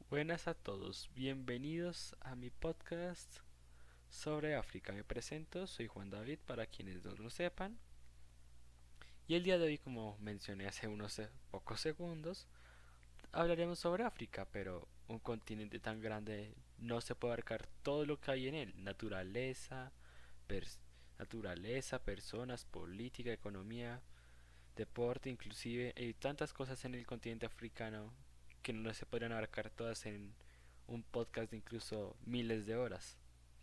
Buenas a todos, bienvenidos a mi podcast sobre África. Me presento, soy Juan David para quienes no lo sepan. Y el día de hoy, como mencioné hace unos pocos segundos, hablaremos sobre África, pero un continente tan grande no se puede abarcar todo lo que hay en él. Pers- naturaleza, personas, política, economía, deporte, inclusive hay tantas cosas en el continente africano que no se podrían abarcar todas en un podcast de incluso miles de horas.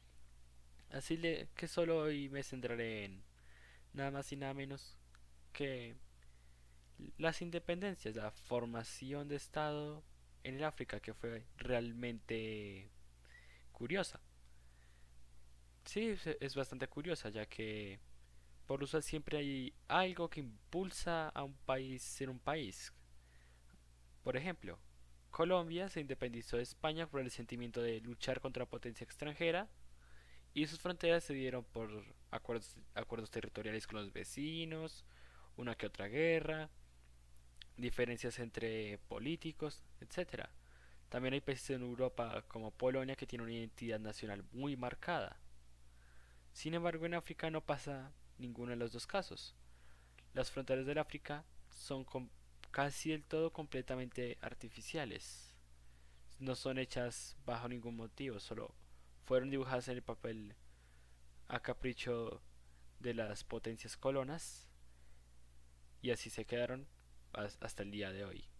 Que solo hoy me centraré en nada más y nada menos que las independencias, la formación de Estado en el África, que fue realmente curiosa. Sí, es bastante curiosa, ya que por lo usual siempre hay algo que impulsa a un país ser un país. Por ejemplo, Colombia se independizó de España por el sentimiento de luchar contra potencia extranjera y sus fronteras se dieron por acuerdos territoriales con los vecinos, una que otra guerra, diferencias entre políticos, etcétera. También hay países en Europa como Polonia que tienen una identidad nacional muy marcada. Sin embargo, en África no pasa ninguno de los dos casos. Las fronteras del África son casi del todo completamente artificiales. No son hechas bajo ningún motivo, solo fueron dibujadas en el papel a capricho de las potencias colonas y así se quedaron hasta el día de hoy.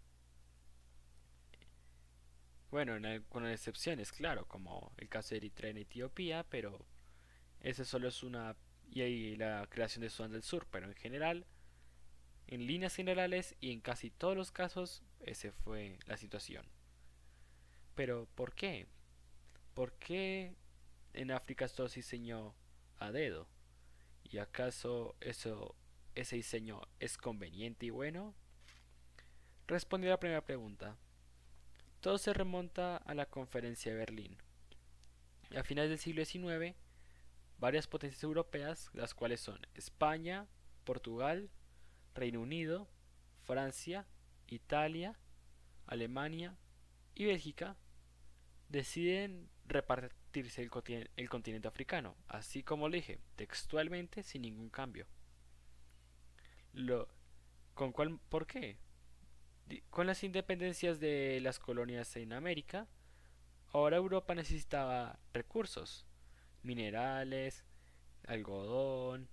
Bueno, con excepciones, claro, como el caso de Eritrea en Etiopía, pero ese solo es una... y ahí la creación de Sudán del Sur, pero en general, en líneas generales y en casi todos los casos, esa fue la situación. Pero, ¿por qué? ¿Por qué en África esto se diseñó a dedo? ¿Y acaso ese diseño es conveniente y bueno? Respondiendo a la primera pregunta, todo se remonta a la Conferencia de Berlín. A finales del siglo XIX, varias potencias europeas, las cuales son España, Portugal, Reino Unido, Francia, Italia, Alemania y Bélgica, deciden repartirse el continente africano, así como lo dije, textualmente sin ningún cambio. Lo, ¿Por qué? Con las independencias de las colonias en América, ahora Europa necesitaba recursos, minerales, algodón,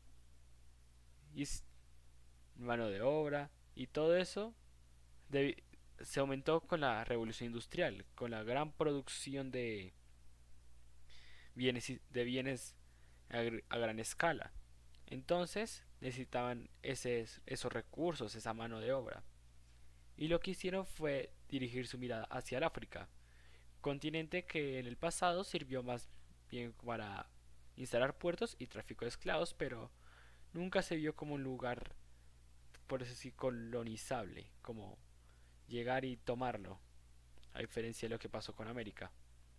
y mano de obra, y todo eso se aumentó con la revolución industrial, con la gran producción de bienes a gran escala. Entonces necesitaban esos recursos, esa mano de obra. Y lo que hicieron fue dirigir su mirada hacia el África, continente que en el pasado sirvió más bien para instalar puertos y tráfico de esclavos, pero nunca se vio como un lugar, por eso sí, colonizable, como llegar y tomarlo, a diferencia de lo que pasó con América.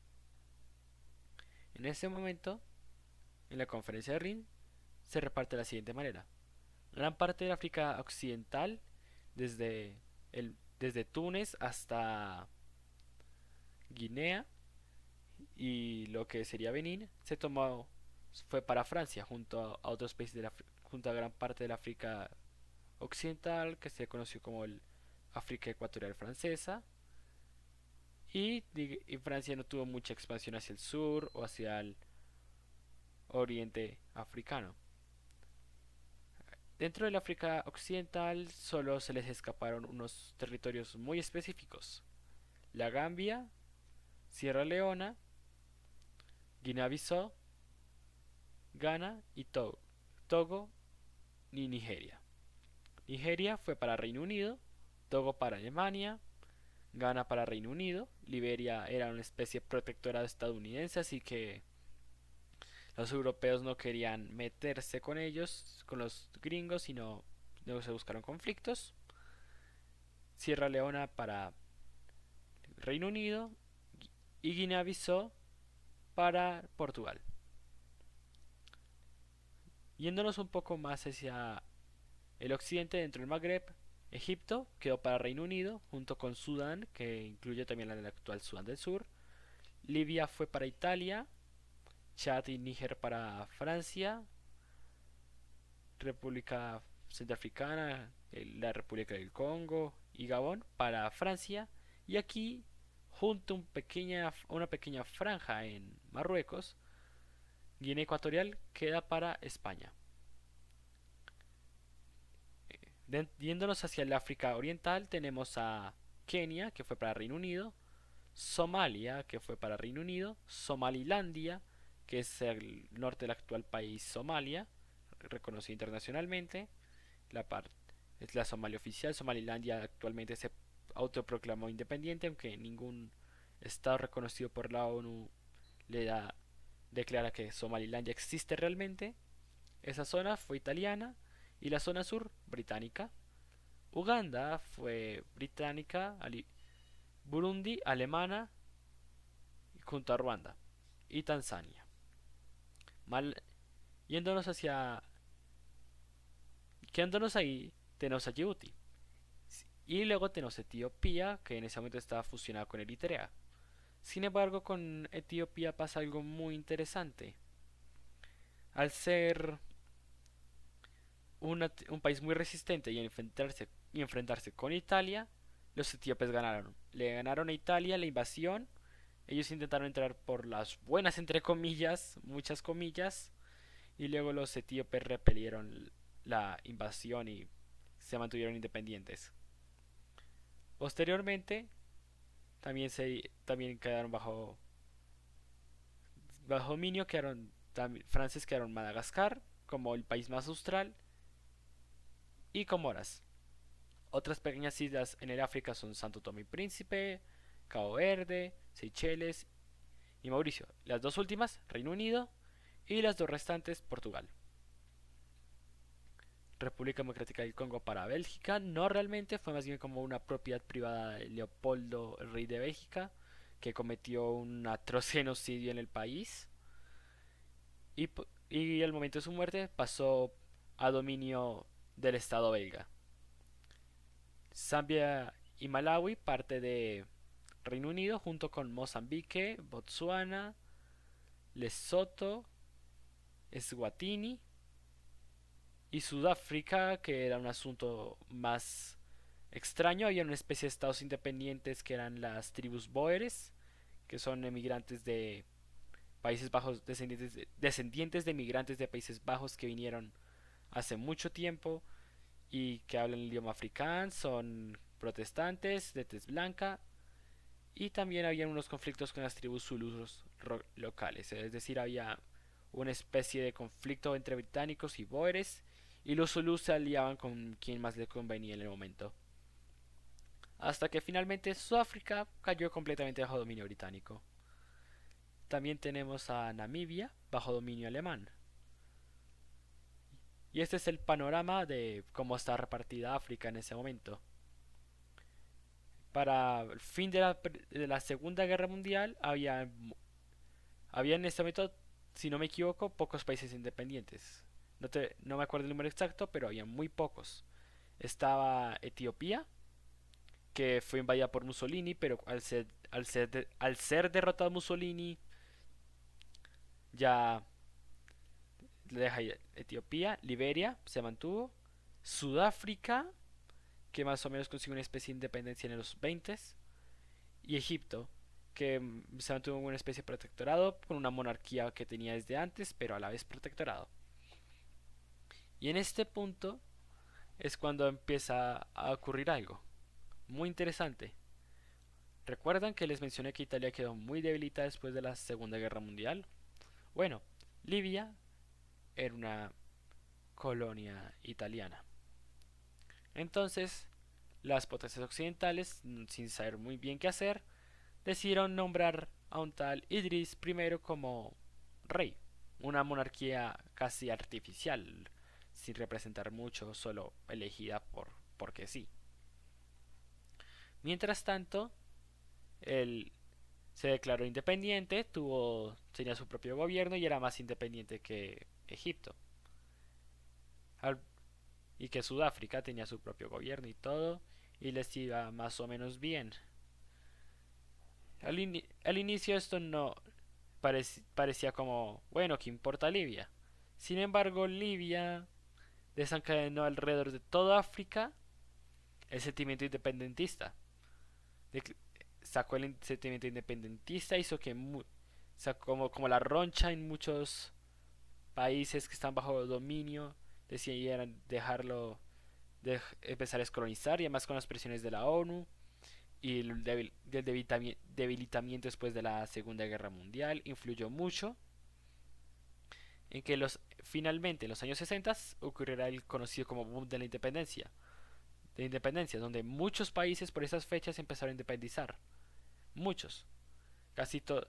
En ese momento, en la conferencia de Rin, se reparte de la siguiente manera. Gran parte del África Occidental, desde, desde Túnez hasta Guinea y lo que sería Benín, fue para Francia, junto a otros países junto a gran parte del África Occidental, que se conoció como el África Ecuatorial Francesa, y Francia no tuvo mucha expansión hacia el sur o hacia el oriente africano. Dentro del África Occidental solo se les escaparon unos territorios muy específicos: la Gambia, Sierra Leona, Guinea-Bissau, Ghana y Togo y Nigeria. Nigeria fue para Reino Unido, Togo para Alemania, Ghana para Reino Unido, Liberia era una especie protectorado estadounidense, así que los europeos no querían meterse con ellos, con los gringos, sino luego se buscaron conflictos. Sierra Leona para Reino Unido y Guinea-Bissau para Portugal. Yéndonos un poco más hacia el occidente dentro del Magreb, Egipto quedó para Reino Unido, junto con Sudán, que incluye también la actual Sudán del Sur. Libia fue para Italia, Chad y Níger para Francia, República Centroafricana, la República del Congo y Gabón para Francia. Y aquí, junto a una pequeña franja en Marruecos, Guinea Ecuatorial queda para España. Yéndonos hacia el África Oriental, tenemos a Kenia, que fue para Reino Unido, Somalia, que fue para Reino Unido, Somalilandia, que es el norte del actual país Somalia, reconocido internacionalmente, la parte es la Somalia oficial. Somalilandia actualmente se autoproclamó independiente, aunque ningún estado reconocido por la ONU le da declara que Somalilandia existe realmente. Esa zona fue italiana y la zona sur británica. Uganda fue británica, Burundi alemana junto a Ruanda y Tanzania. Mal, yéndonos hacia quedándonos ahí tenemos a Djibouti y luego tenemos Etiopía, que en ese momento estaba fusionada con Eritrea. Sin embargo, con Etiopía pasa algo muy interesante. Al ser un país muy resistente y enfrentarse con Italia, los etíopes ganaron. Le ganaron a Italia la invasión. Ellos intentaron entrar por las buenas, entre comillas, muchas comillas, y luego los etíopes repelieron la invasión y se mantuvieron independientes. Posteriormente, también quedaron bajo dominio, franceses quedaron Madagascar como el país más austral y Comoras. Otras pequeñas islas en el África son Santo Tomé y Príncipe, Cabo Verde, Seychelles y Mauricio. Las dos últimas, Reino Unido, y las dos restantes, Portugal. República Democrática del Congo para Bélgica, no realmente, fue más bien como una propiedad privada de Leopoldo, el rey de Bélgica, que cometió un atroz genocidio en el país. Y al momento de su muerte pasó a dominio del Estado belga. Zambia y Malawi, parte de Reino Unido, junto con Mozambique, Botsuana, Lesoto, Eswatini y Sudáfrica, que era un asunto más extraño. Había una especie de estados independientes que eran las tribus Boeres, que son emigrantes de Países Bajos, descendientes de migrantes de Países Bajos que vinieron hace mucho tiempo y que hablan el idioma africano, son protestantes de tez blanca, y también había unos conflictos con las tribus zulus locales, es decir, había una especie de conflicto entre británicos y boeres, y los zulus se aliaban con quien más les convenía en el momento. Hasta que finalmente Sudáfrica cayó completamente bajo dominio británico. También tenemos a Namibia bajo dominio alemán. Y este es el panorama de cómo está repartida África en ese momento. Para el fin de la Segunda Guerra Mundial había en este momento, si no me equivoco, pocos países independientes. No me acuerdo el número exacto, pero había muy pocos. Estaba Etiopía, que fue invadida por Mussolini, pero al ser derrotado Mussolini, ya deja Etiopía. Liberia se mantuvo. Sudáfrica, que más o menos consiguió una especie de independencia en los 20, y Egipto, que se mantuvo en una especie de protectorado con una monarquía que tenía desde antes, pero a la vez protectorado. Y en este punto es cuando empieza a ocurrir algo muy interesante. ¿Recuerdan que les mencioné que Italia quedó muy debilitada después de la Segunda Guerra Mundial? Bueno, Libia era una colonia italiana. Entonces, las potencias occidentales, sin saber muy bien qué hacer, decidieron nombrar a un tal Idris I como rey, una monarquía casi artificial, sin representar mucho, solo elegida porque sí. Mientras tanto, él se declaró independiente, tenía su propio gobierno y era más independiente que Egipto. Al- y que Sudáfrica tenía su propio gobierno y todo, y les iba más o menos bien. Al inicio esto no parecía como, bueno, ¿qué importa Libia? Sin embargo, Libia desencadenó alrededor de toda África el sentimiento independentista. De- Sacó el sentimiento independentista, hizo que sacó como la roncha en muchos países que están bajo dominio decidieran dejarlo, empezar a descolonizar, y además con las presiones de la ONU y el del debilitamiento después de la Segunda Guerra Mundial influyó mucho en que finalmente en los años 60 ocurrirá el conocido como boom de independencia, donde muchos países por esas fechas empezaron a independizar, muchos, casi todo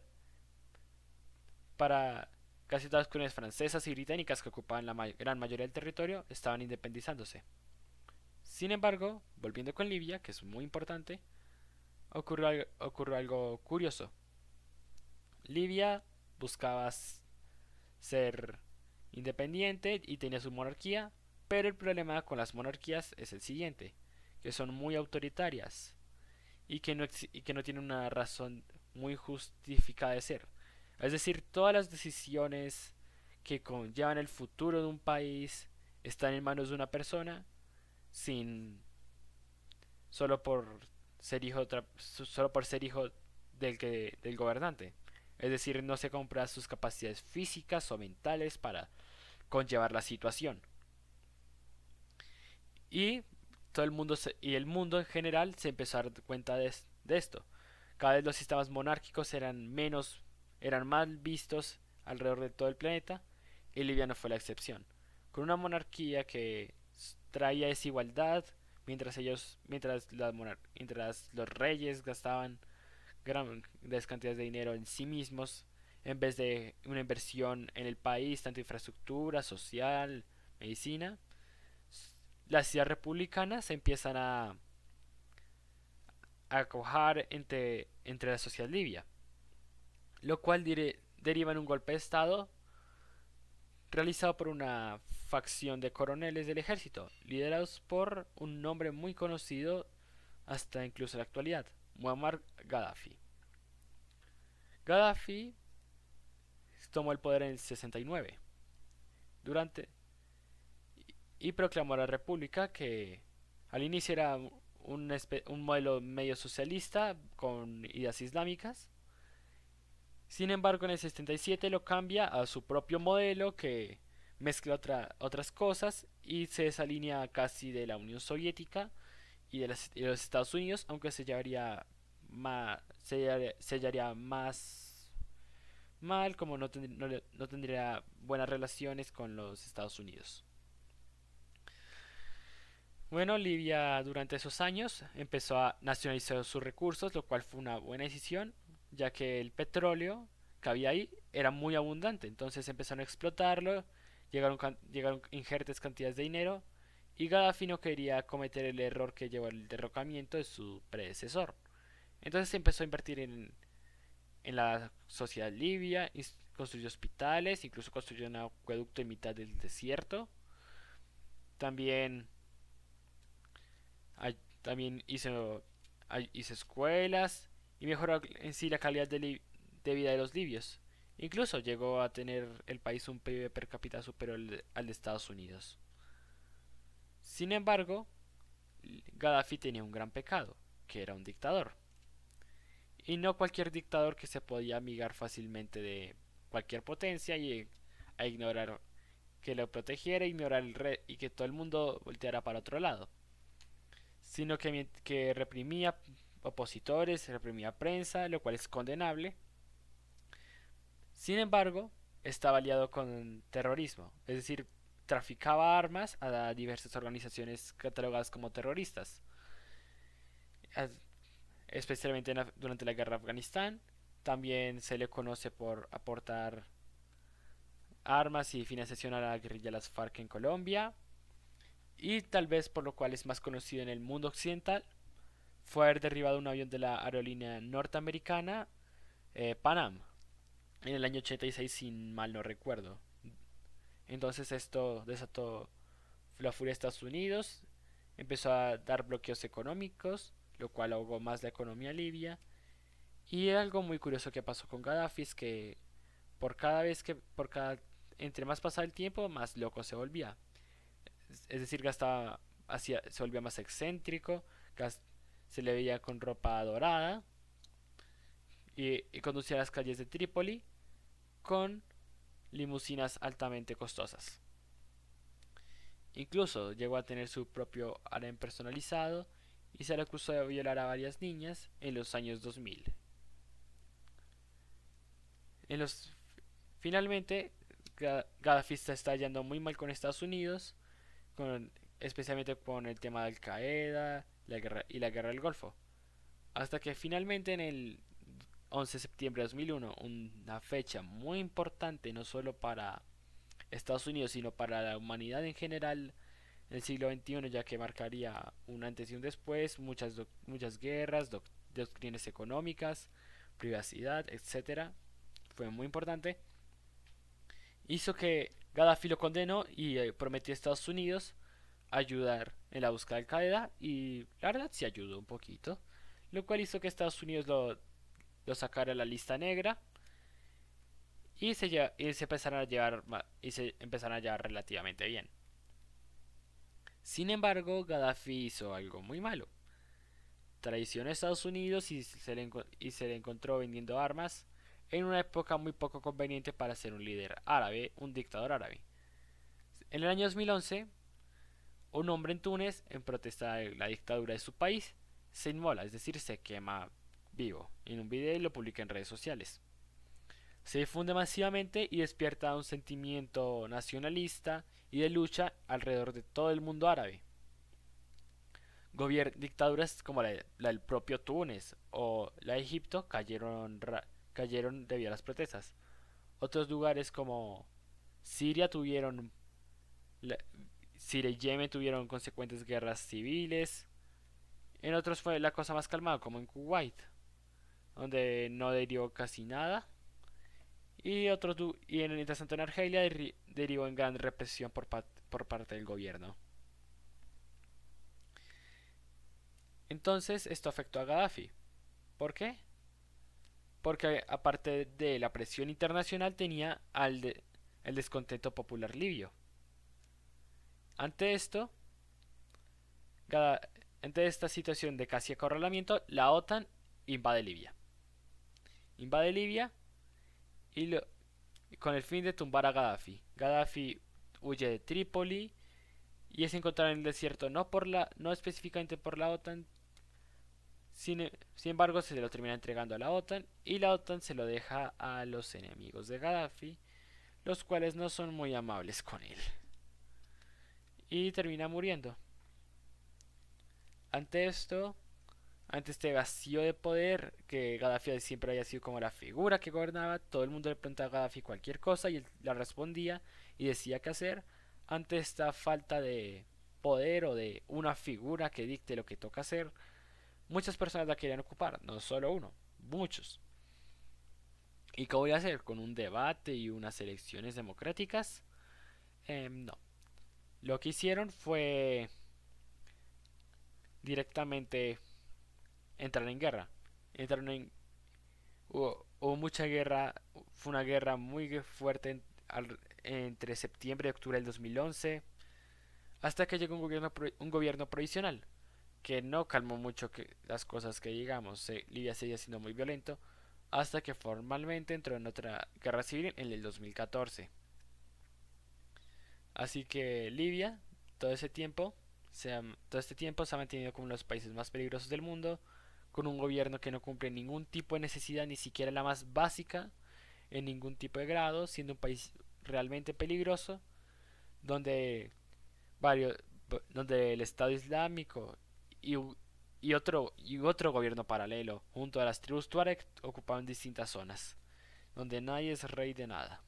para casi todas las colonias francesas y británicas que ocupaban la gran mayoría del territorio estaban independizándose. Sin embargo, volviendo con Libia, que es muy importante, ocurrió algo curioso. Libia buscaba ser independiente y tenía su monarquía, pero el problema con las monarquías es el siguiente, que son muy autoritarias y que no tienen una razón muy justificada de ser. Es decir, todas las decisiones que conllevan el futuro de un país están en manos de una persona sin solo por solo por ser hijo del gobernante. Es decir, no se compra sus capacidades físicas o mentales para conllevar la situación. Y y el mundo en general se empezó a dar cuenta de esto. Cada vez los sistemas monárquicos eran mal vistos alrededor de todo el planeta, y Libia no fue la excepción. Con una monarquía que traía desigualdad, mientras los reyes gastaban grandes cantidades de dinero en sí mismos, en vez de una inversión en el país, tanto infraestructura, social, medicina, las ideas republicanas se empiezan a cojar entre la sociedad libia, lo cual deriva en un golpe de estado realizado por una facción de coroneles del ejército, liderados por un nombre muy conocido hasta incluso la actualidad, Muammar Gaddafi. Gaddafi tomó el poder en el 69 durante y proclamó la república, que al inicio era un modelo medio socialista con ideas islámicas. Sin embargo, en el 77 lo cambia a su propio modelo, que mezcla otras cosas y se desalinea casi de la Unión Soviética y de los Estados Unidos, aunque se hallaría más mal, como no tendría buenas relaciones con los Estados Unidos. Bueno, Libia durante esos años empezó a nacionalizar sus recursos, lo cual fue una buena decisión, ya que el petróleo que había ahí era muy abundante. Entonces empezaron a explotarlo, llegaron ingentes cantidades de dinero, y Gaddafi no quería cometer el error que llevó al derrocamiento de su predecesor. Entonces se empezó a invertir en la sociedad libia, construyó hospitales, incluso construyó un acueducto en mitad del desierto. También también hizo escuelas y mejoró en sí la calidad de vida de los libios. Incluso llegó a tener el país un PIB per cápita superior al de Estados Unidos. Sin embargo, Gaddafi tenía un gran pecado, que era un dictador. Y no cualquier dictador que se podía amigar fácilmente de cualquier potencia y a ignorar que lo protegiera, ignorar el rey y que todo el mundo volteara para otro lado, sino que reprimía opositores, reprimía prensa, lo cual es condenable. Sin embargo, estaba aliado con terrorismo, es decir, traficaba armas a diversas organizaciones catalogadas como terroristas, especialmente durante la guerra de Afganistán. También se le conoce por aportar armas y financiación a la guerrilla de las FARC en Colombia, y tal vez por lo cual es más conocido en el mundo occidental fue haber derribado un avión de la aerolínea norteamericana Pan Am en el año 86, si mal no recuerdo. Entonces esto desató la furia de Estados Unidos empezó a dar bloqueos económicos, lo cual ahogó más la economía libia. Y algo muy curioso que pasó con Gaddafi es que por cada, entre más pasaba el tiempo, más loco se volvía. Es decir, se volvía más excéntrico, se le veía con ropa dorada y conducía a las calles de Trípoli con limusinas altamente costosas. Incluso llegó a tener su propio harem personalizado y se le acusó de violar a varias niñas en los años 2000. En los, finalmente, Gaddafi está yendo muy mal con Estados Unidos, especialmente con el tema de Al Qaeda la guerra del Golfo. Hasta que finalmente en el 11 de septiembre de 2001, una fecha muy importante no solo para Estados Unidos, sino para la humanidad en general en el siglo XXI, ya que marcaría un antes y un después, muchas guerras, doctrinas económicas, privacidad, etcétera. Fue muy importante. Hizo que Gaddafi lo condenó y prometió a Estados Unidos ayudar en la búsqueda de Al Qaeda y la verdad sí ayudó un poquito, lo cual hizo que Estados Unidos lo sacara a la lista negra y se empezaron a llevar relativamente bien. Sin embargo, Gaddafi hizo algo muy malo. Traicionó a Estados Unidos y se le encontró vendiendo armas en una época muy poco conveniente para ser un líder árabe, un dictador árabe. En el año 2011, un hombre en Túnez, en protesta de la dictadura de su país, se inmola, es decir, se quema vivo en un video y lo publica en redes sociales. Se difunde masivamente y despierta un sentimiento nacionalista y de lucha alrededor de todo el mundo árabe. Dictaduras como la del propio Túnez o la de Egipto cayeron debido a las protestas. Otros lugares como Siria la- Siria y Yemen tuvieron consecuentes guerras civiles. En otros fue la cosa más calmada, como en Kuwait, donde no derivó casi nada. Mientras tanto en Argelia derivó en gran represión por parte del gobierno. Entonces esto afectó a Gaddafi. ¿Por qué? Porque aparte de la presión internacional tenía el descontento popular libio. Ante esto, Gada- ante esta situación de casi acorralamiento, la OTAN invade Libia. Invade Libia y con el fin de tumbar a Gaddafi. Gaddafi huye de Trípoli y es encontrado en el desierto no específicamente por la OTAN. Sin embargo, se lo termina entregando a la OTAN y la OTAN se lo deja a los enemigos de Gaddafi, los cuales no son muy amables con él. Y termina muriendo. Ante esto, ante este vacío de poder, que Gaddafi siempre había sido como la figura que gobernaba, todo el mundo le preguntaba a Gaddafi cualquier cosa y él la respondía y decía qué hacer. Ante esta falta de poder o de una figura que dicte lo que toca hacer, muchas personas la querían ocupar, no solo uno, muchos. ¿Y qué voy a hacer? ¿Con un debate y unas elecciones democráticas? No. Lo que hicieron fue directamente entrar en guerra. Entraron en, hubo mucha guerra, fue una guerra muy fuerte entre septiembre y octubre del 2011, hasta que llegó un gobierno provisional, que no calmó mucho las cosas que digamos. Libia seguía siendo muy violento, hasta que formalmente entró en otra guerra civil en el 2014. Así que Libia, todo ese tiempo, todo este tiempo se ha mantenido como uno de los países más peligrosos del mundo, con un gobierno que no cumple ningún tipo de necesidad, ni siquiera la más básica, en ningún tipo de grado, siendo un país realmente peligroso, donde varios, donde el Estado Islámico y, y otro gobierno paralelo, junto a las tribus Tuareg, ocupaban distintas zonas, donde nadie es rey de nada.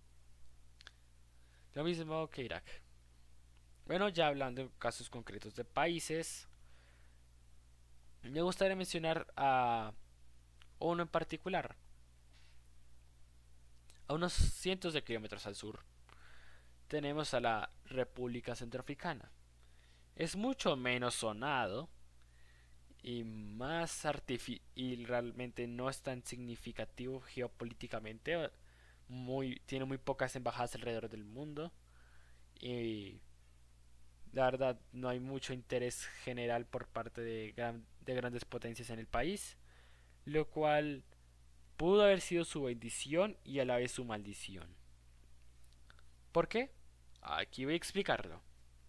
Lo mismo que Irak. Bueno, ya hablando de casos concretos de países, me gustaría mencionar a uno en particular, a unos cientos de kilómetros al sur. tenemos a la República Centroafricana. Es mucho menos sonado y y realmente no es tan significativo geopolíticamente. Tiene muy pocas embajadas alrededor del mundo y la verdad no hay mucho interés general por parte de grandes potencias en el país, lo cual pudo haber sido su bendición y a la vez su maldición. ¿Por qué? Aquí voy a explicarlo.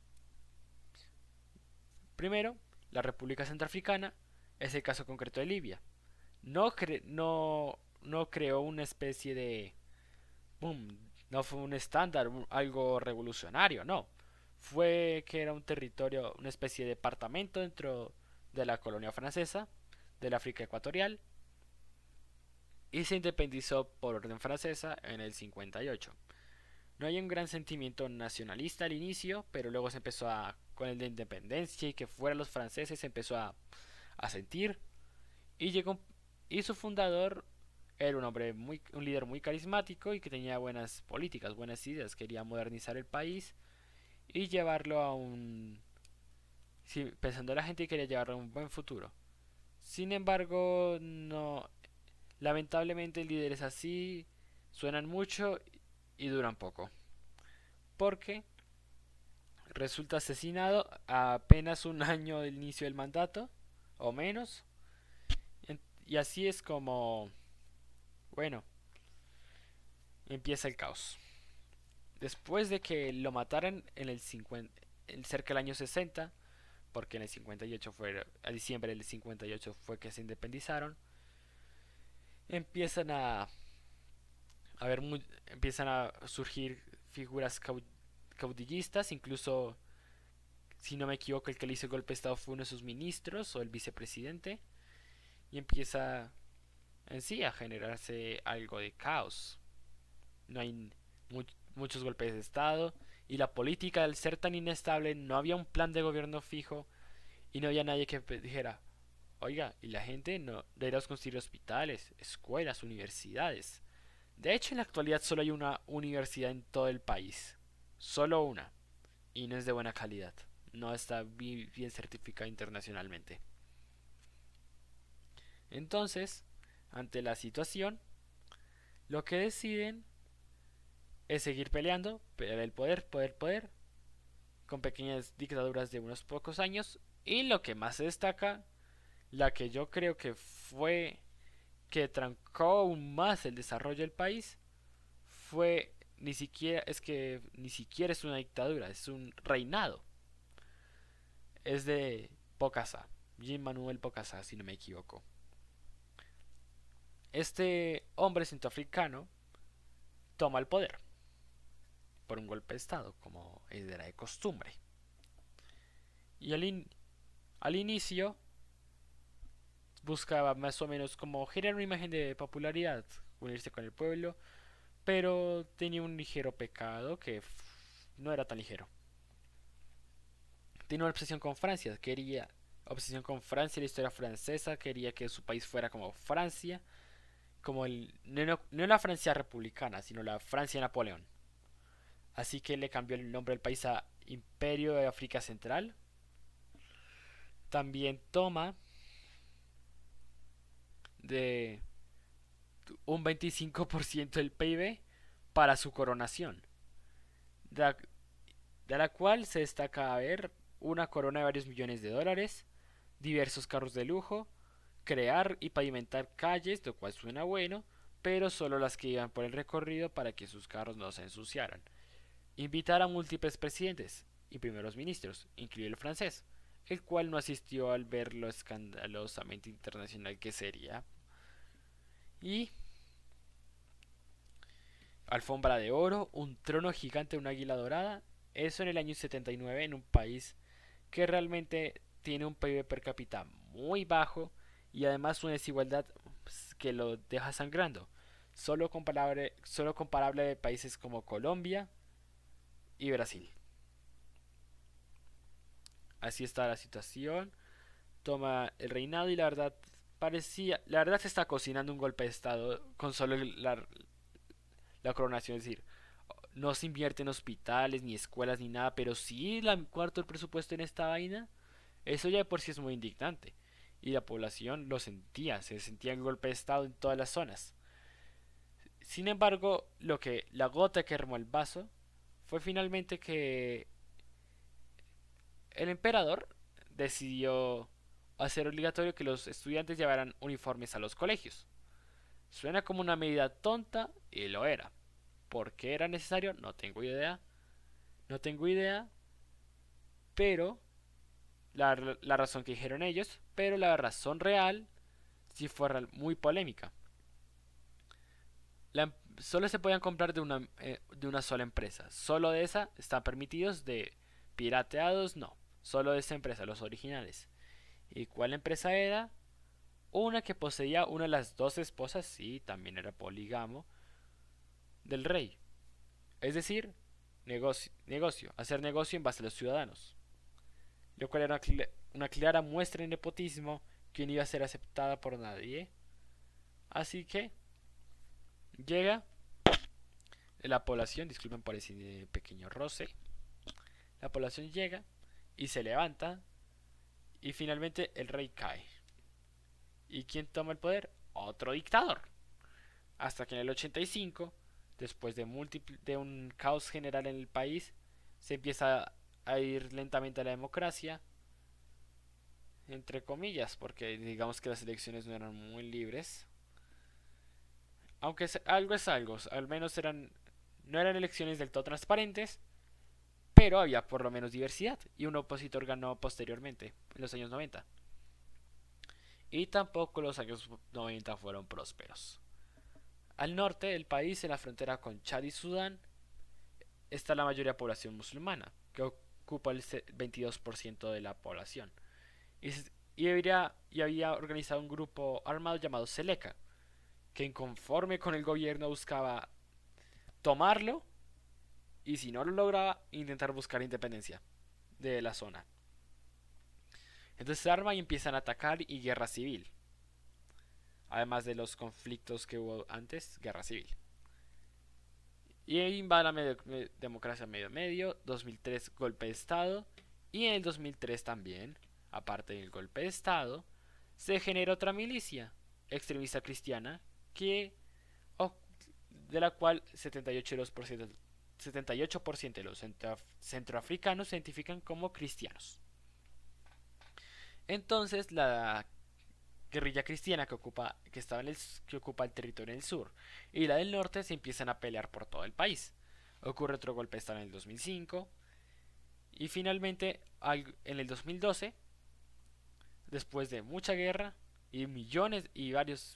Primero, la República Centroafricana es el caso concreto de Libia. No creó una especie de... Boom, no fue un estándar, algo revolucionario, no. Fue que era un territorio, una especie de departamento dentro de la colonia francesa, del África Ecuatorial, y se independizó por orden francesa en el 58. No hay un gran sentimiento nacionalista al inicio, pero luego se empezó con el de independencia y que fueran los franceses se empezó a sentir y llegó y su fundador era un líder muy carismático y que tenía buenas políticas, buenas ideas, quería modernizar el país y llevarlo a un sí, pensando en la gente y quería llevarlo a un buen futuro. Sin embargo, no, lamentablemente líderes así suenan mucho y duran poco, porque resulta asesinado a apenas un año del inicio del mandato, o menos, y así es como, bueno, empieza el caos. Después de que lo mataran en el 50, cerca del año 60, porque en el 58 fue, a diciembre del 58 fue que se independizaron, empiezan a ver, empiezan a surgir figuras caudillistas, incluso si no me equivoco, el que le hizo el golpe de estado fue uno de sus ministros o el vicepresidente. Y empieza en sí a generarse algo de caos. No hay muchos golpes de estado. Y la política, al ser tan inestable, no había un plan de gobierno fijo. Y no había nadie que dijera, oiga, y la gente no deberíamos construir hospitales, escuelas, universidades. De hecho, en la actualidad solo hay una universidad en todo el país. Solo una. Y no es de buena calidad. No está bien certificada internacionalmente. Entonces, ante la situación, lo que deciden es seguir peleando, pelear el poder, poder, con pequeñas dictaduras de unos pocos años. Y lo que más se destaca, la que yo creo que fue que trancó aún más el desarrollo del país, fue ni siquiera es una dictadura, es un reinado. Es de Bokassa, Jean Manuel Bokassa, si no me equivoco. Este hombre centroafricano toma el poder por un golpe de estado, como era de costumbre. Y al inicio buscaba más o menos como generar una imagen de popularidad, unirse con el pueblo, pero tenía un ligero pecado que no era tan ligero. Tenía una obsesión con Francia, quería obsesión con Francia y la historia francesa, quería que su país fuera como Francia, como no la Francia republicana, sino la Francia de Napoleón. Así que le cambió el nombre del país a Imperio de África Central. También toma de un 25% del PIB para su coronación, de la cual se destaca a ver una corona de varios millones de dólares, diversos carros de lujo, crear y pavimentar calles, lo cual suena bueno, pero solo las que iban por el recorrido para que sus carros no se ensuciaran. Invitar a múltiples presidentes y primeros ministros, incluido el francés, el cual no asistió al ver lo escandalosamente internacional que sería. Y alfombra de oro, un trono gigante, una águila dorada, eso en el año 79 en un país que realmente tiene un PIB per cápita muy bajo y además una desigualdad que lo deja sangrando, solo comparable de países como Colombia y Brasil. Así está la situación, toma el reinado y la verdad se está cocinando un golpe de estado con solo la coronación, es decir, no se invierte en hospitales, ni escuelas, ni nada, pero sí la cuarto el presupuesto en esta vaina. Eso ya de por sí es muy indignante. Y la población lo sentía, se sentía el golpe de estado en todas las zonas. Sin embargo, la gota que armó el vaso fue finalmente que el emperador decidió hacer obligatorio que los estudiantes llevaran uniformes a los colegios. Suena como una medida tonta y lo era. ¿Por qué era necesario? No tengo idea. No tengo idea, pero la razón que dijeron ellos, pero la razón real sí fue muy polémica. Solo se podían comprar de una sola empresa. Solo de esa están permitidos, de pirateados no. Solo de esa empresa, los originales. ¿Y cuál empresa era? Una que poseía una de las dos esposas, sí, también era polígamo, del rey. Es decir, hacer negocio en base a los ciudadanos. Lo cual era una clara muestra de nepotismo que no iba a ser aceptada por nadie. Así que llega la población, disculpen por ese pequeño roce, la población llega y se levanta y finalmente el rey cae. ¿Y quién toma el poder? Otro dictador. Hasta que en el 85, después de un caos general en el país, se empieza a ir lentamente a la democracia, entre comillas, porque digamos que las elecciones no eran muy libres. Aunque algo es algo, al menos no eran elecciones del todo transparentes, pero había por lo menos diversidad y un opositor ganó posteriormente, en los años 90. Y tampoco los años 90 fueron prósperos. Al norte del país, en la frontera con Chad y Sudán, está la mayoría de población musulmana, que ocupa el 22% de la población. Y había organizado un grupo armado llamado Seleka, que inconforme con el gobierno buscaba tomarlo y si no lo lograba, intentar buscar independencia de la zona. Entonces se arma y empiezan a atacar y guerra civil. Además de los conflictos que hubo antes, guerra civil. Y ahí va la democracia medio medio, 2003 golpe de estado y en el 2003 también, aparte del golpe de estado, se genera otra milicia extremista cristiana que de la cual 78% de los centroafricanos se identifican como cristianos. Entonces la guerrilla cristiana que ocupa el territorio en el sur y la del norte se empiezan a pelear por todo el país. Ocurre otro golpe de estado en el 2005 y finalmente en el 2012, después de mucha guerra y millones y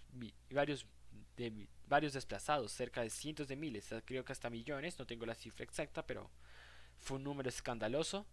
varios desplazados, cerca de cientos de miles, creo que hasta millones, no tengo la cifra exacta, pero fue un número escandaloso.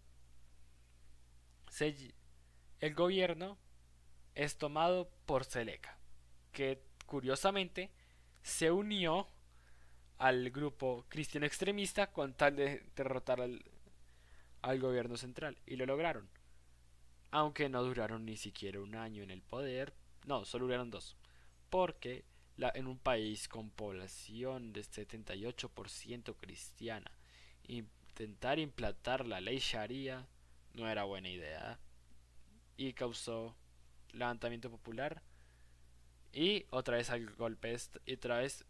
El gobierno es tomado por Seleka, que curiosamente se unió al grupo cristiano extremista con tal de derrotar al gobierno central, y lo lograron. Aunque no duraron ni siquiera un año en el poder, no, solo duraron dos, porque en un país con población de 78% cristiana, intentar implantar la ley Sharia no era buena idea y causó levantamiento popular y otra vez al golpe y otra vez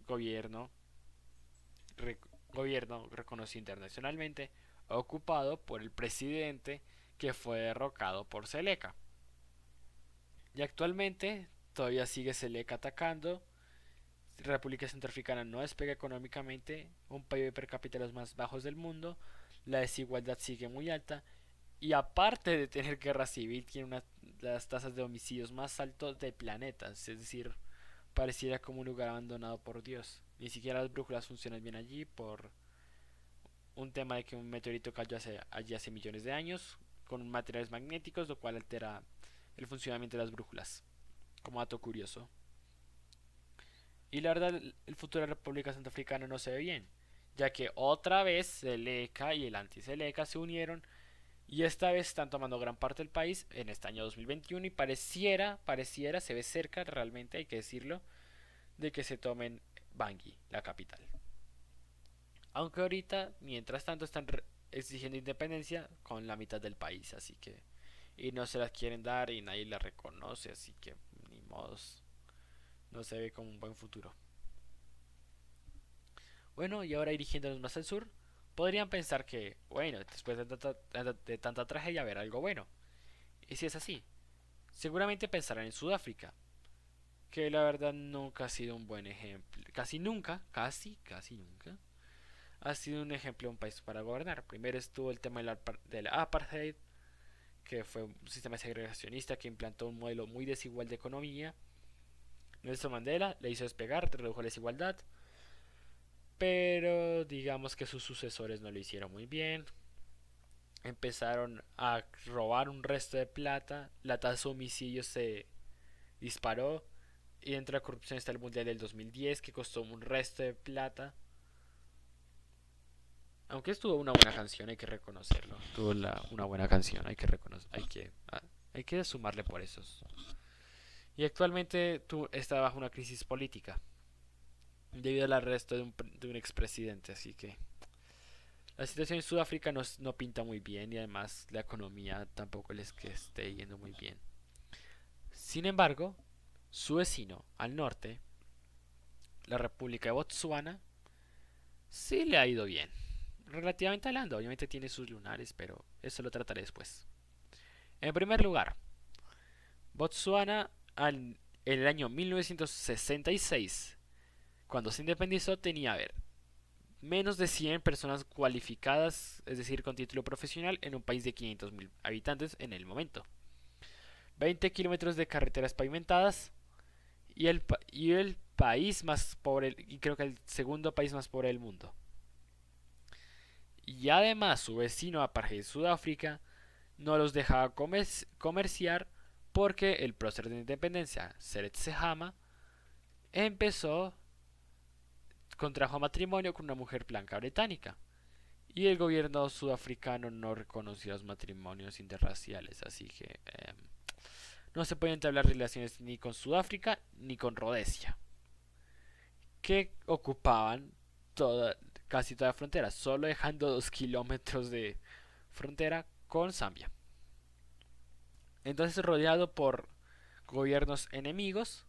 gobierno reconocido internacionalmente ocupado por el presidente que fue derrocado por Seleka. Y actualmente todavía sigue Seleka atacando. República Centroafricana no despega económicamente, un PIB per cápita de los más bajos del mundo, la desigualdad sigue muy alta y aparte de tener guerra civil tiene una de las tasas de homicidios más altos del planeta, es decir, pareciera como un lugar abandonado por Dios. Ni siquiera las brújulas funcionan bien allí por un tema de que un meteorito cayó allí hace millones de años con materiales magnéticos, lo cual altera el funcionamiento de las brújulas, como dato curioso. Y la verdad, el futuro de la República Centroafricana no se ve bien, ya que otra vez Seleka y el anti-Seleka se unieron y esta vez están tomando gran parte del país en este año 2021 y pareciera, se ve cerca realmente, hay que decirlo, de que se tomen Bangui, la capital. Aunque ahorita, mientras tanto, están exigiendo independencia con la mitad del país, así que... Y no se las quieren dar y nadie la reconoce, así que ni modos, no se ve como un buen futuro. Bueno, y ahora dirigiéndonos más al sur, podrían pensar que, bueno, después de tanta tragedia habrá algo bueno. Y si es así, seguramente pensarán en Sudáfrica, que la verdad nunca ha sido un buen ejemplo. Casi nunca, casi nunca, ha sido un ejemplo de un país para gobernar. Primero estuvo el tema del apartheid, que fue un sistema segregacionista que implantó un modelo muy desigual de economía. Nelson Mandela le hizo despegar, redujo la desigualdad, pero digamos que sus sucesores no lo hicieron muy bien. Empezaron a robar un resto de plata, la tasa de homicidios se disparó y dentro de la corrupción está el Mundial del 2010 que costó un resto de plata. Aunque estuvo una buena canción, hay que reconocerlo. Tuvo una buena canción, hay que reconocer, hay que sumarle por esos. Y actualmente está bajo una crisis política debido al arresto de un expresidente, así que la situación en Sudáfrica no pinta muy bien y además la economía tampoco les que esté yendo muy bien. Sin embargo, su vecino al norte, la República de Botsuana, sí le ha ido bien. Relativamente hablando, obviamente tiene sus lunares, pero eso lo trataré después. En primer lugar, Botsuana en el año 1966, cuando se independizó, tenía, a ver, menos de 100 personas cualificadas, es decir, con título profesional, en un país de 500.000 habitantes en el momento. 20 kilómetros de carreteras pavimentadas y el país más pobre, y creo que el segundo país más pobre del mundo. Y además su vecino apartheid Sudáfrica no los dejaba comerciar porque el prócer de independencia, Seretse Sehama, empezó, contrajo matrimonio con una mujer blanca británica. Y el gobierno sudafricano no reconoció los matrimonios interraciales, así que no se pueden entablar relaciones ni con Sudáfrica ni con Rodesia, que ocupaban casi toda la frontera, solo dejando 2 kilómetros de frontera con Zambia. Entonces, rodeado por gobiernos enemigos,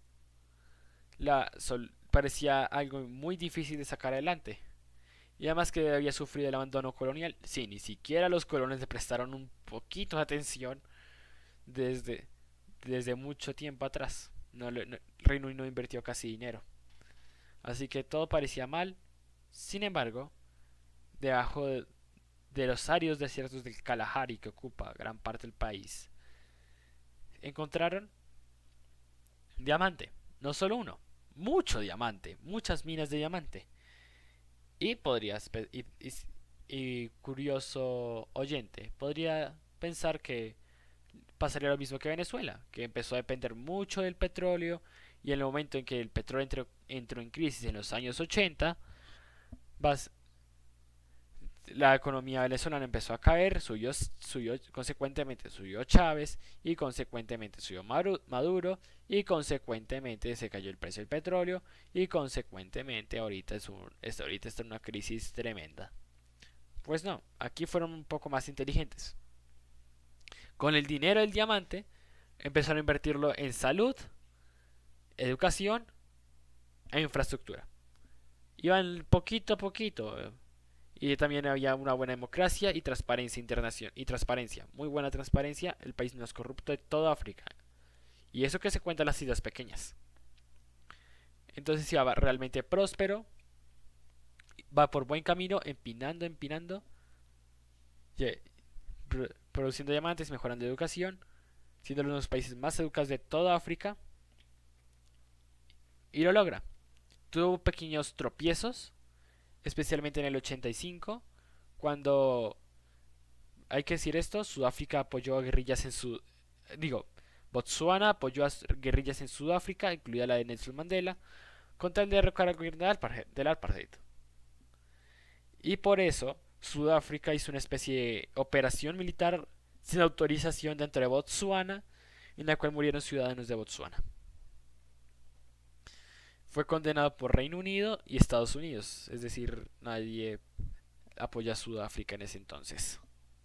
parecía algo muy difícil de sacar adelante. Y además que había sufrido el abandono colonial. Sí, ni siquiera los colonos le prestaron un poquito de atención desde, desde mucho tiempo atrás. Reino Unido no invirtió casi dinero. Así que todo parecía mal. Sin embargo, debajo de los áridos desiertos del Kalahari que ocupa gran parte del país, encontraron diamante. No solo uno, mucho diamante, muchas minas de diamante. Y podrías, y curioso oyente, podría pensar que pasaría lo mismo que Venezuela, que empezó a depender mucho del petróleo y en el momento en que el petróleo entró en crisis en los años 80, vas, la economía venezolana empezó a caer, consecuentemente subió Chávez y consecuentemente subió Maduro y consecuentemente se cayó el precio del petróleo y consecuentemente ahorita está en una crisis tremenda. Pues no, aquí fueron un poco más inteligentes. Con el dinero del diamante empezaron a invertirlo en salud, educación e infraestructura. Iban poquito a poquito. Y también había una buena democracia y transparencia internacional. Y transparencia, muy buena transparencia. El país más corrupto de toda África. Y eso que se cuenta en las islas pequeñas. Entonces iba realmente próspero. Va por buen camino, empinando. Produciendo diamantes, mejorando educación. Siendo uno de los países más educados de toda África. Y lo logra. Tuvo pequeños tropiezos, especialmente en el 85, cuando, hay que decir esto, Sudáfrica apoyó a guerrillas en su... Digo, Botsuana apoyó a guerrillas en Sudáfrica, incluida la de Nelson Mandela, con tal de derrocar al gobierno del apartheid. Y por eso, Sudáfrica hizo una especie de operación militar sin autorización dentro de Botsuana, en la cual murieron ciudadanos de Botsuana. fue condenado por Reino Unido y Estados Unidos, es decir, nadie apoya a Sudáfrica en ese entonces.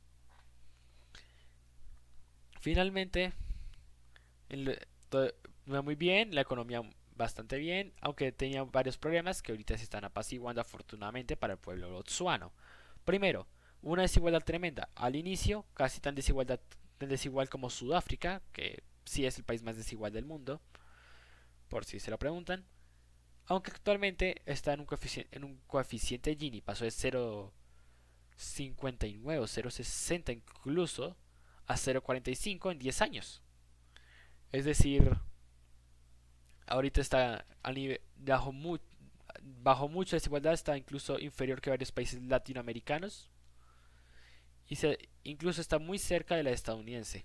Finalmente, todo iba muy bien, la economía bastante bien, aunque tenía varios problemas que ahorita se están apaciguando afortunadamente para el pueblo botsuano. Primero, una desigualdad tremenda. Al inicio, casi tan desigual como Sudáfrica, que sí es el país más desigual del mundo, por si se lo preguntan. Aunque actualmente está en un coeficiente Gini, pasó de 0,59 o 0,60 incluso a 0,45 en 10 años. Es decir, ahorita está a nivel, bajo mucha desigualdad, está incluso inferior que varios países latinoamericanos y incluso está muy cerca de la estadounidense.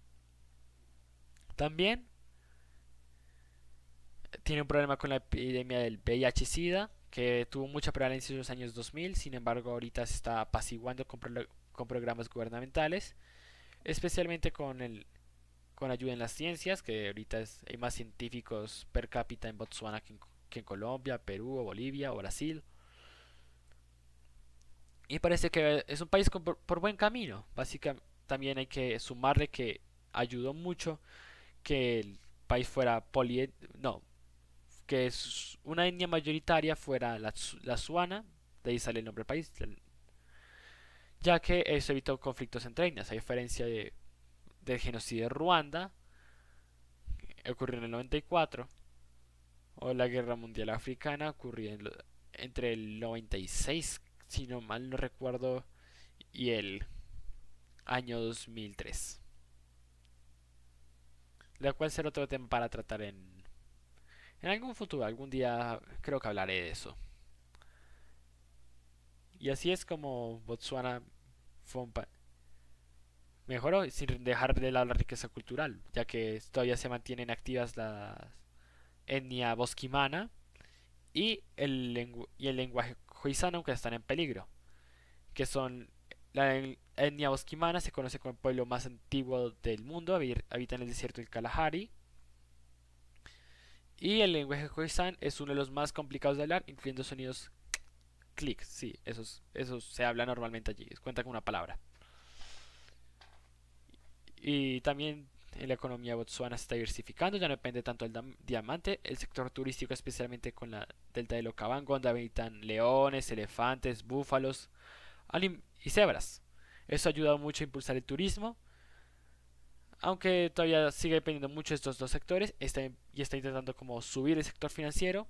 También tiene un problema con la epidemia del VIH-Sida, que tuvo mucha prevalencia en los años 2000, sin embargo ahorita se está apaciguando con programas gubernamentales, especialmente con ayuda en las ciencias, que ahorita hay más científicos per cápita en Botswana que en Colombia, Perú, o Bolivia o Brasil. Y parece que es un país por buen camino. Básicamente también hay que sumarle que ayudó mucho que el país fuera no, que una etnia mayoritaria fuera la Tsuana, de ahí sale el nombre del país, ya que eso evitó conflictos entre etnias, a diferencia del genocidio de Ruanda, que ocurrió en el 94, o la Guerra Mundial Africana, ocurrió entre el 96, si no mal no recuerdo, y el año 2003. La cual será otro tema para tratar en algún futuro, algún día creo que hablaré de eso. Y así es como Botswana fue mejoró sin dejar de lado la riqueza cultural, ya que todavía se mantienen activas la etnia bosquimana y el lenguaje khoisan, aunque están en peligro, que son la etnia bosquimana se conoce como el pueblo más antiguo del mundo, habita en el desierto del Kalahari, y el lenguaje khoisan es uno de los más complicados de hablar, incluyendo sonidos clic, sí, esos se habla normalmente allí, cuenta con una palabra. Y también la economía de Botsuana se está diversificando, ya no depende tanto del diamante, el sector turístico especialmente con la delta del Okavango, donde habitan leones, elefantes, búfalos y cebras. Eso ha ayudado mucho a impulsar el turismo, aunque todavía sigue dependiendo mucho de estos dos sectores y está intentando como subir el sector financiero.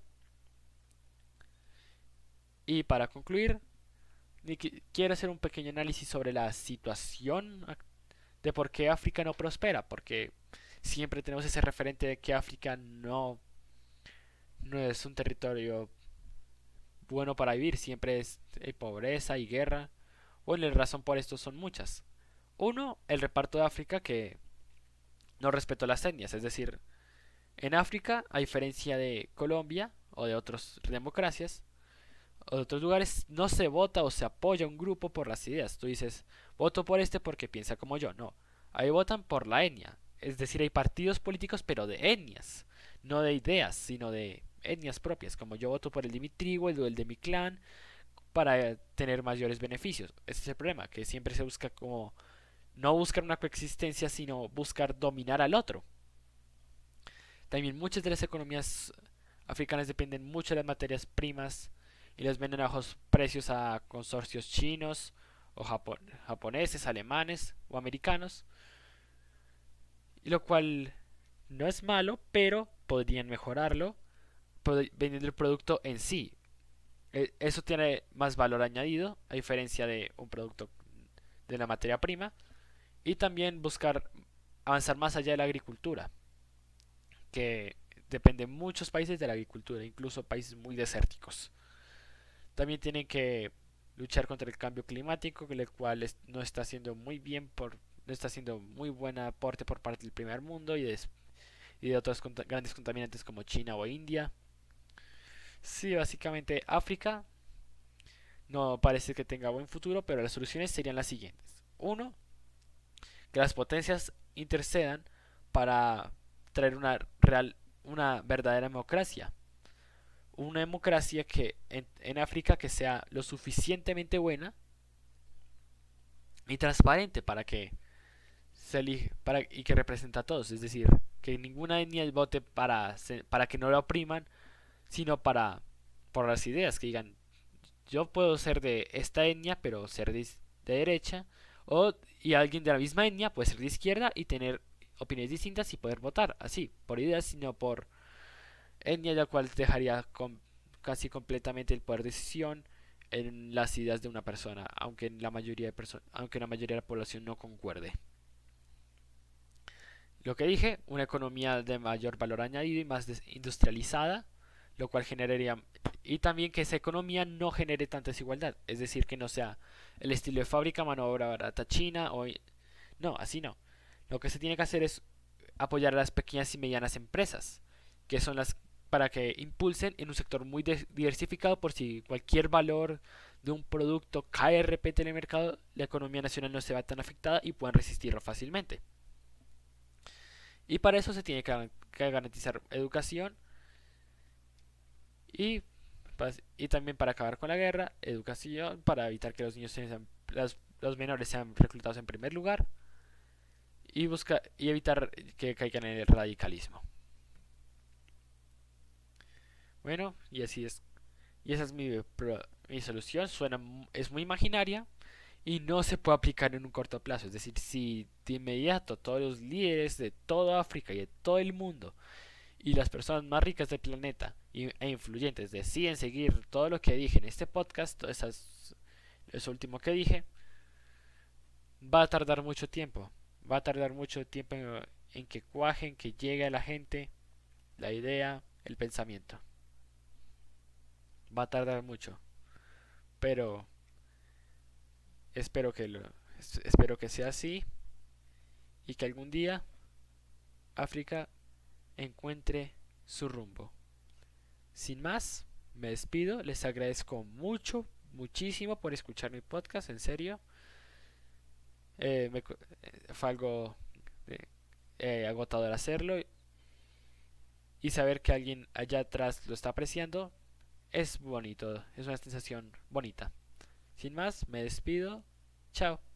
Y para concluir, quiero hacer un pequeño análisis sobre la situación de por qué África no prospera, porque siempre tenemos ese referente de que África no es un territorio bueno para vivir, siempre hay pobreza y guerra. Bueno, la razón por esto son muchas. Uno, el reparto de África que no respetó las etnias, es decir, en África, a diferencia de Colombia o de otras democracias o de otros lugares, no se vota o se apoya a un grupo por las ideas. Tú dices, voto por este porque piensa como yo. No, ahí votan por la etnia. Es decir, hay partidos políticos pero de etnias, no de ideas, sino de etnias propias. Como yo voto por el de mi tribu, el de mi clan, para tener mayores beneficios. Ese es el problema, que siempre se busca como no buscar una coexistencia, sino buscar dominar al otro. También muchas de las economías africanas dependen mucho de las materias primas y las venden a bajos precios a consorcios chinos o japoneses, alemanes o americanos, y lo cual no es malo, pero podrían mejorarlo vendiendo el producto en sí. Eso tiene más valor añadido a diferencia de un producto de la materia prima, y también buscar avanzar más allá de la agricultura, que depende muchos países de la agricultura, incluso países muy desérticos. También tienen que luchar contra el cambio climático, el cual no está haciendo muy bien no está haciendo muy buen aporte por parte del primer mundo y de otros grandes contaminantes como China o India. Sí, básicamente África no parece que tenga buen futuro, pero las soluciones serían las siguientes. Uno, que las potencias intercedan para traer una verdadera democracia. una democracia que en África que sea lo suficientemente buena y transparente para que y que represente a todos, es decir, que ninguna etnia vote para que no la opriman, sino por las ideas, que digan, yo puedo ser de esta etnia, pero ser de derecha, y alguien de la misma etnia puede ser de izquierda y tener opiniones distintas y poder votar, así, por ideas, sino por etnia, la cual dejaría casi completamente el poder de decisión en las ideas de una persona, aunque la mayoría de la población no concuerde. Lo que dije, una economía de mayor valor añadido y más industrializada, lo cual generaría, y también que esa economía no genere tanta desigualdad, es decir, que no sea el estilo de fábrica, mano de obra barata china, no, así no. Lo que se tiene que hacer es apoyar a las pequeñas y medianas empresas, que son las para que impulsen en un sector muy diversificado por si cualquier valor de un producto cae de repente en el mercado, la economía nacional no se va tan afectada y puedan resistirlo fácilmente. Y para eso se tiene que garantizar educación y, y también para acabar con la guerra, educación para evitar que los niños los menores sean reclutados en primer lugar y evitar que caigan en el radicalismo. Bueno, y así es. Y esa es mi solución. Es muy imaginaria y no se puede aplicar en un corto plazo. Es decir, si de inmediato todos los líderes de toda África y de todo el mundo y las personas más ricas del planeta e influyentes deciden seguir todo lo que dije en este podcast, eso último que dije, va a tardar mucho tiempo. Va a tardar mucho tiempo en que cuajen, que llegue a la gente la idea, el pensamiento. Va a tardar mucho, pero espero que espero que sea así y que algún día África encuentre su rumbo. Sin más, me despido, les agradezco muchísimo por escuchar mi podcast, en serio. Fue algo agotador hacerlo y saber que alguien allá atrás lo está apreciando es bonito, es una sensación bonita. Sin más, me despido. Chao.